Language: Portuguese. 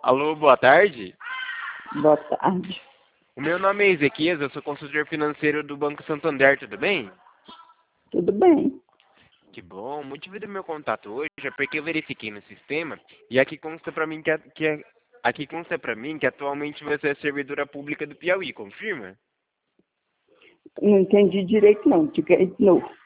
Alô, boa tarde. Boa tarde. O meu nome é Ezequias, eu sou consultor financeiro do Banco Santander, tudo bem? Tudo bem? Que bom. O motivo do meu contato hoje é porque eu verifiquei no sistema e aqui consta para mim aqui consta para mim que atualmente você é servidora pública do Piauí, confirma? Não entendi direito, não. Diga aí de novo.